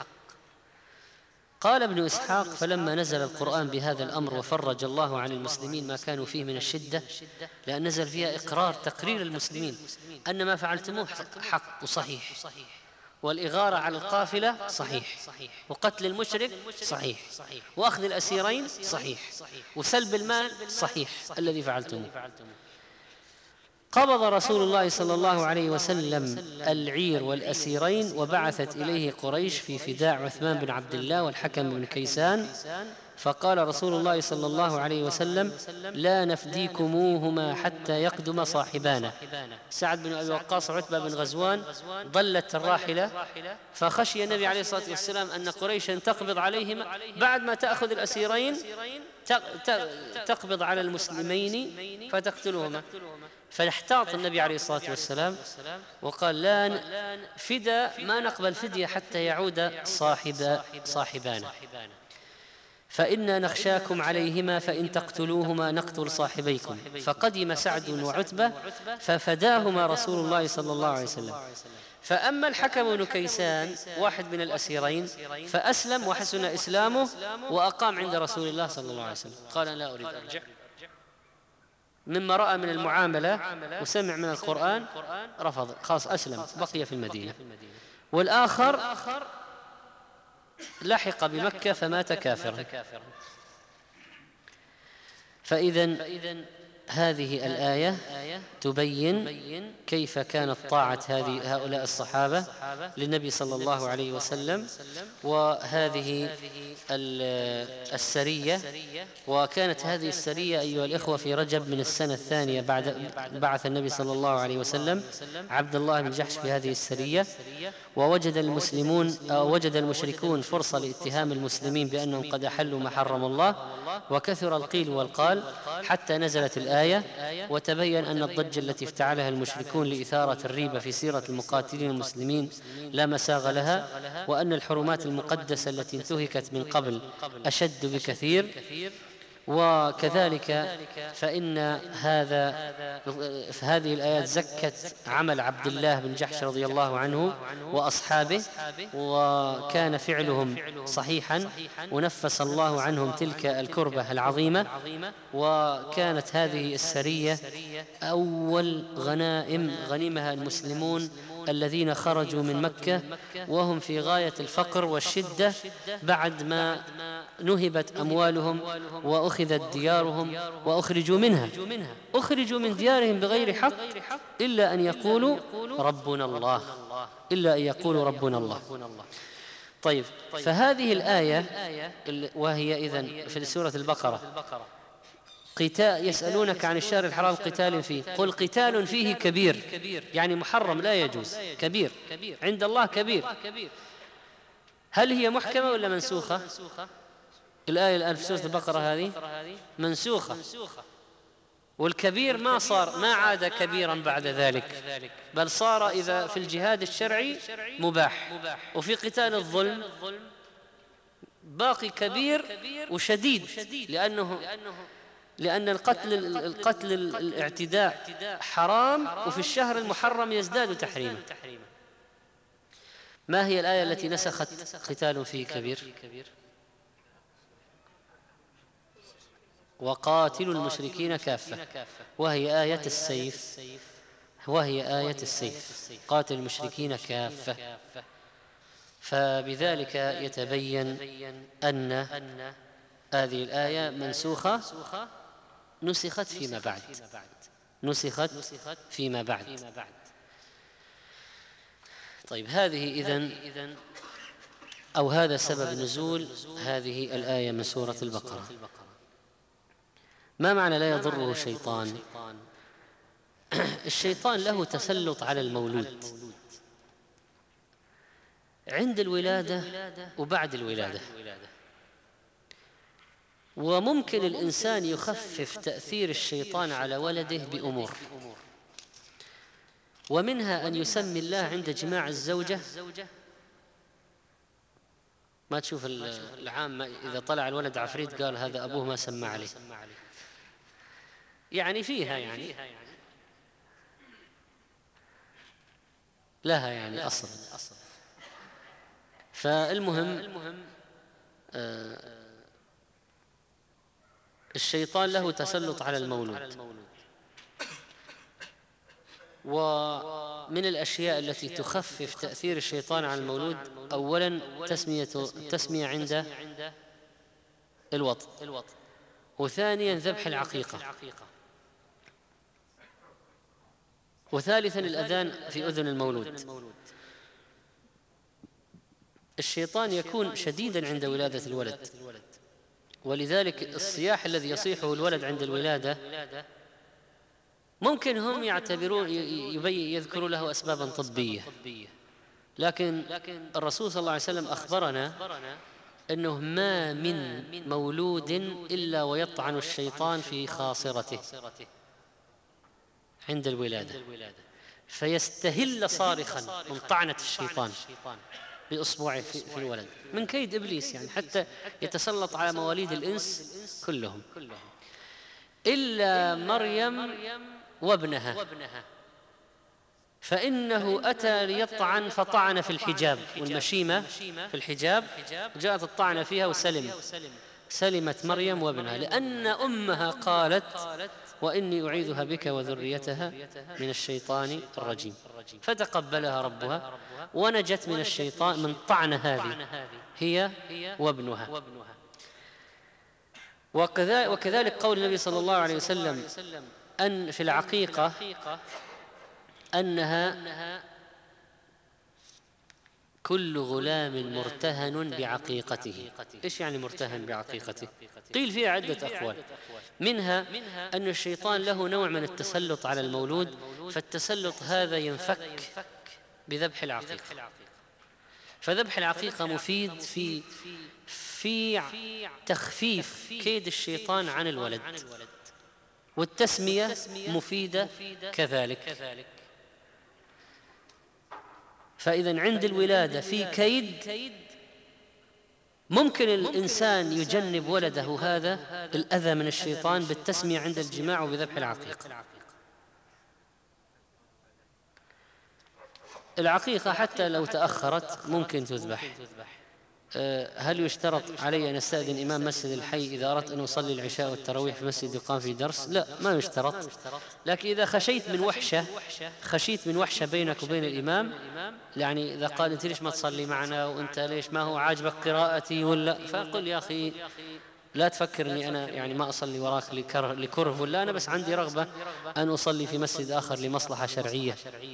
قال ابن إسحاق فلما نزل القرآن بهذا الأمر وفرج الله عن المسلمين ما كانوا فيه من الشدة، لأن نزل فيها إقرار تقرير المسلمين أن ما فعلتموه حق وصحيح، والإغارة على القافلة صحيح، وقتل المشرك صحيح، وأخذ الأسيرين صحيح، وسلب المال صحيح الذي فعلتموه. قبض رسول الله صلى الله عليه وسلم العير والأسيرين وبعثت إليه قريش في فداء عثمان بن عبد الله والحكم بن كيسان. فقال رسول الله صلى الله عليه وسلم لا نفديكموهما حتى يقدم صاحبانا. سعد بن أبي وقاص وعتبة بن غزوان ضلت الراحلة، فخشي النبي عليه الصلاة والسلام أن قريشا تقبض عليهما بعد ما تأخذ الأسيرين تقبض على المسلمين فتقتلهما. فاحتاط النبي عليه الصلاة والسلام وقال لا فدى ما نقبل فدية حتى يعود صاحب صاحبانا، فإنا نخشاكم عليهما فإن تقتلوهما نقتل صاحبيكم. فقدم سعد وعتبة ففداهما رسول الله صلى الله عليه وسلم. فأما الحكم بن كيسان واحد من الأسيرين فأسلم وحسن إسلامه وأقام عند رسول الله صلى الله عليه وسلم، قال لا أريد أرجع، مما رأى من المعاملة وسمع من القرآن رفض، خلاص أسلم بقي في المدينة. والآخر لحق بمكة فمات كافرا. فإذا هذه الآية تبين كيف كانت طاعة هذه هؤلاء الصحابة للنبي صلى الله عليه وسلم. وهذه السرية، وكانت هذه السرية أيها الإخوة في رجب من السنة الثانية بعد بعث النبي صلى الله عليه وسلم عبد الله بن جحش في هذه السرية. ووجد المسلمون أو وجد المشركون فرصة لاتهام المسلمين بأنهم قد أحلوا ما حرم الله، وكثر القيل والقال حتى نزلت الآية وتبين أن الضجة التي افتعلها المشركون لإثارة الريبة في سيرة المقاتلين المسلمين لا مساغ لها، وأن الحرمات المقدسة التي انتهكت من قبل أشد بكثير. وكذلك فإن هذا في هذه الآيات زكت عمل عبد الله بن جحش رضي الله عنه وأصحابه، وكان فعلهم صحيحا، ونفس الله عنهم تلك الكربة العظيمة. وكانت هذه السرية أول غنائم غنمها المسلمون الذين خرجوا من مكة وهم في غاية الفقر والشدة، بعد ما نهبت أموالهم وأخذت ديارهم وأخرجوا منها، أخرجوا من ديارهم بغير حق إلا أن يقولوا ربنا الله، إلا أن يقولوا ربنا الله. طيب، فهذه الآية وهي إذن في سورة البقرة قتال، يسألونك عن الشهر الحرام قتال فيه، قل قتال فيه كبير، يعني محرم لا يجوز، كبير عند الله كبير. هل هي محكمة ولا منسوخة؟ الآية الآن في سورة البقرة هذه منسوخة، والكبير ما صار ما عاد كبيرا بعد ذلك، بل صار إذا في الجهاد الشرعي مباح، وفي قتال الظلم باقي كبير وشديد، لأنه لأن القتل القتل الاعتداء حرام، وفي الشهر المحرم يزداد تحريما. ما هي الآية التي نسخت قتال فيه كبير؟ وقاتلوا المشركين كافة، وهي آية السيف، وهي آية السيف، قاتل المشركين كافة. فبذلك يتبين أن هذه الآية منسوخة، نسخت فيما بعد، نسخت فيما بعد. طيب، هذه إذن أو هذا سبب نزول هذه الآية من سورة البقرة. ما معنى لا يضره شيطان؟ الشيطان له تسلط على المولود عند الولادة وبعد الولادة، وممكن الإنسان يخفف تأثير الشيطان على ولده بأمور، ومنها أن يسمي الله عند جماع الزوجة. ما تشوف العام إذا طلع الولد عفريت قال هذا أبوه ما سمى عليه، يعني فيها يعني لها يعني أصل. فالمهم آه الشيطان له تسلط على المولود، ومن الأشياء التي تخفف تأثير الشيطان على المولود أولا تسمية التسمية عند الوطء، وثانيا ذبح العقيقة، وثالثا الأذان في أذن المولود. الشيطان يكون شديدا عند ولادة الولد، ولذلك الصياح الذي يصيحه الولد عند الولادة ممكن هم يعتبرون يذكروا له أسبابا طبية، لكن الرسول صلى الله عليه وسلم أخبرنا أنه ما من مولود إلا ويطعن الشيطان في خاصرته عند الولادة، فيستهل صارخا من طعنة الشيطان بإصبعه في الولد من كيد إبليس، يعني حتى يتسلط على مواليد الإنس كلهم إلا مريم وابنها، فإنه أتى ليطعن فطعن في الحجاب والمشيمة في الحجاب، جاءت الطعنة فيها وسلم سلمت مريم وابنها، لأن أمها قالت وإني أعيذها بك وذريتها من الشيطان الرجيم، فتقبلها ربها ونجت من الشيطان من طعن هذه هي وابنها. وكذلك قول النبي صلى الله عليه وسلم أن في العقيقة أنها كل غلام مرتهن بعقيقته. إيش يعني مرتهن بعقيقته؟ قيل فيها عدة أقوال، منها أن الشيطان له نوع من التسلط على المولود، فالتسلط هذا ينفك بذبح العقيقة، فذبح العقيقة مفيد في في تخفيف كيد الشيطان عن الولد، والتسمية مفيدة كذلك. فإذا عند الولادة في كيد ممكن الإنسان يجنب ولده هذا الأذى من الشيطان بالتسمية عند الجماع وبذبح العقيقة. العقيقة حتى لو تأخرت ممكن تذبح. هل يشترط علي أن أستأذن إمام مسجد الحي إذا أردت أن أصلي العشاء والتراويح في مسجد يقام في درس؟ لا، ما يشترط. لكن إذا خشيت من وحشة خشيت من وحشة بينك وبين الإمام، يعني إذا قال أنت ليش ما تصلي معنا وأنت ليش ما هو عاجبك قراءتي ولا، فقل يا أخي لا تفكر أني أنا يعني ما أصلي وراك لكره ولا، أنا بس عندي رغبة أن أصلي في مسجد آخر لمصلحة شرعية.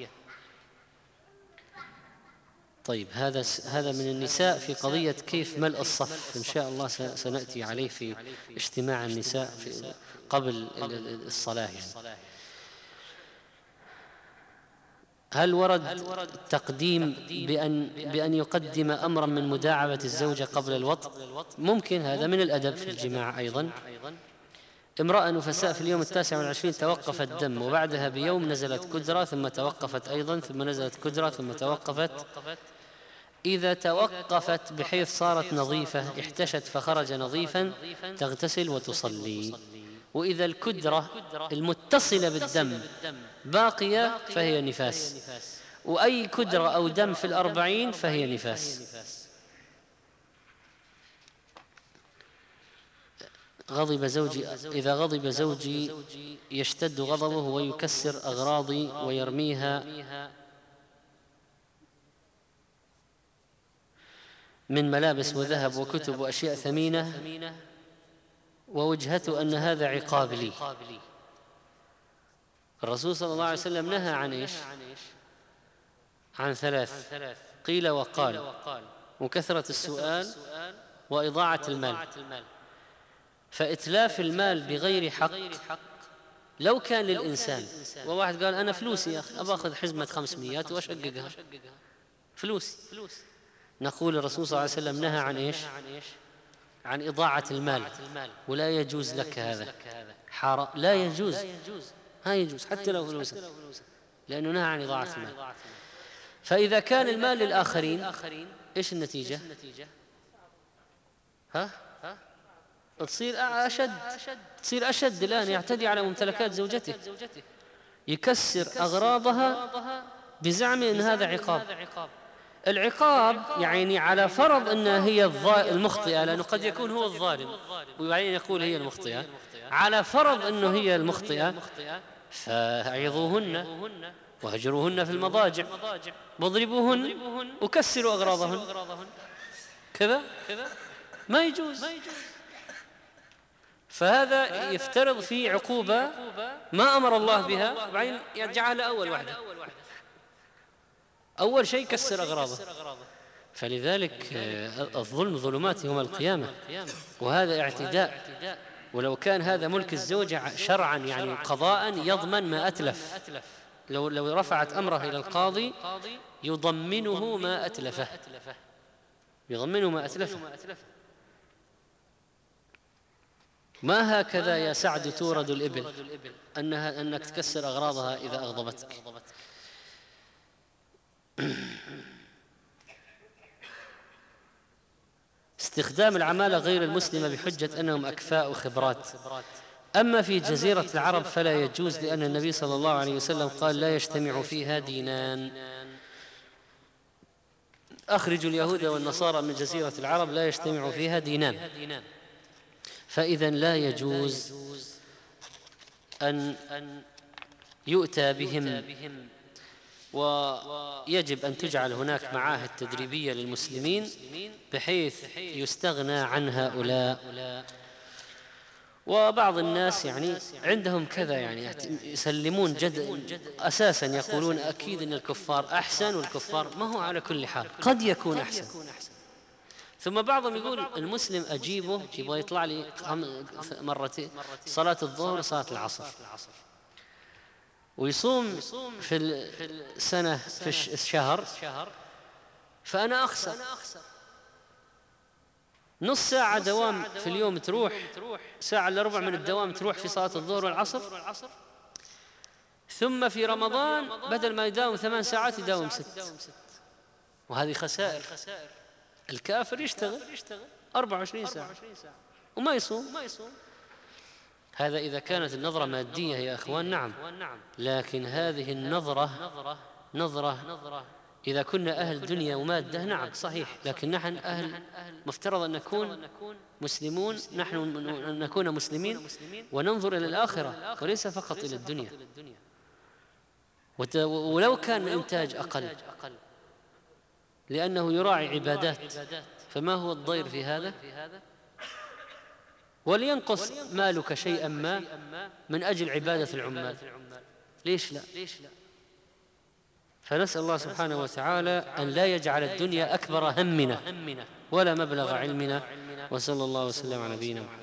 طيب، هذا هذا من النساء في قضية كيف ملء الصف، إن شاء الله سنأتي عليه في اجتماع النساء في قبل الصلاة يعني. هل ورد التقديم بأن بأن يقدم أمرا من مداعبة الزوجة قبل الوطء؟ ممكن، هذا من الأدب في الجماع أيضا. امرأة نفساء في اليوم التاسع والعشرين توقف الدم، وبعدها بيوم نزلت كدرة ثم توقفت أيضا، ثم نزلت كدرة ثم توقفت. إذا توقفت بحيث صارت نظيفة احتشت فخرج نظيفا تغتسل وتصلي. وإذا الكدرة المتصلة بالدم باقية فهي نفاس، وأي كدرة أو دم في الأربعين فهي نفاس. غضب زوجي إذا غضب زوجي يشتد غضبه ويكسر أغراضي ويرميها من ملابس وذهب وكتب وأشياء ثمينة، ووجهته أن هذا عقاب لي. الرسول صلى الله عليه وسلم نهى عن إيش؟ عن ثلاث، قيل وقال، وكثرة السؤال، وإضاعة المال. فإتلاف المال بغير حق، لو كان للإنسان وواحد قال أنا فلوسي يا أخي أبى أخذ حزمة خمسميات وأشققها، فلوس، نقول الرسول صلى الله عليه وسلم نهى عن إيش؟ عن إضاعة المال، ولا يجوز لك هذا، حرام، لا يجوز، ها يجوز حتى لو فلوسك، لأنه نهى عن إضاعة المال. فإذا كان المال للآخرين إيش النتيجة؟ ها؟ تصير أشد، تصير أشد الآن، يعتدي على ممتلكات زوجته، يكسر أغراضها بزعم أن هذا عقاب. العقاب يعني على فرض أنها هي المخطئة، لأنه قد يكون هو الظالم وبعدين يقول هي المخطئة، على فرض أنه هي المخطئة فأعظوهن وهجروهن في المضاجع واضربوهن وكسروا أغراضهن، كذا ما يجوز. فهذا يفترض في عقوبة ما أمر الله بها، وبعدين يجعلها أول واحدة، أول شيء كسر أغراضه. فلذلك الظلم ظلمات يوم القيامة، وهذا اعتداء. ولو كان هذا ملك الزوجة شرعا يعني قضاء يضمن ما أتلف، لو لو رفعت أمره إلى القاضي يضمنه ما أتلفه، يضمنه ما أتلفه. ما هكذا يا سعد تورد الإبل، أنها أنك تكسر أغراضها إذا أغضبتك. استخدام العمالة غير المسلمة بحجة أنهم أكفاء وخبرات. أما في جزيرة العرب فلا يجوز، لأن النبي صلى الله عليه وسلم قال لا يجتمع فيها دينان. أخرجوا اليهود والنصارى من جزيرة العرب لا يجتمع فيها دينان، فإذا لا يجوز أن يؤتى بهم، ويجب أن تجعل هناك معاهد تدريبية للمسلمين بحيث يستغنى عن هؤلاء. وبعض الناس يعني عندهم كذا، يعني يسلمون جد أساسا، يقولون أكيد أن الكفار أحسن، والكفار ما هو على كل حال قد يكون أحسن. ثم بعضهم يقول المسلم أجيبه يبغى يطلع لي مرتين، صلاة الظهر وصلاة العصر، ويصوم في السنة في الشهر، فأنا أخسر نص ساعة دوام في اليوم تروح، ساعة إلا ربع من الدوام تروح في صلاة الظهر والعصر، ثم في رمضان بدل ما يداوم ثمان ساعات يداوم ست، وهذه خسائر. الكافر يشتغل أربعة وعشرين ساعة وما يصوم. هذا إذا كانت النظرة مادية يا أخوان، نعم. لكن هذه النظرة نظرة إذا كنا أهل دنيا ومادة، نعم صحيح، لكن نحن أهل مفترض أن نكون مسلمون، نحن أن نكون مسلمين وننظر إلى الآخرة وليس فقط إلى الدنيا. ولو كان الإنتاج أقل لأنه يراعي عبادات، فما هو الضير في هذا؟ ولينقص مالك شيئا ما من أجل عبادة العمال، ليش لا؟ فنسأل الله سبحانه وتعالى أن لا يجعل الدنيا أكبر همنا ولا مبلغ علمنا، وصلى الله وسلم على نبينا محمد.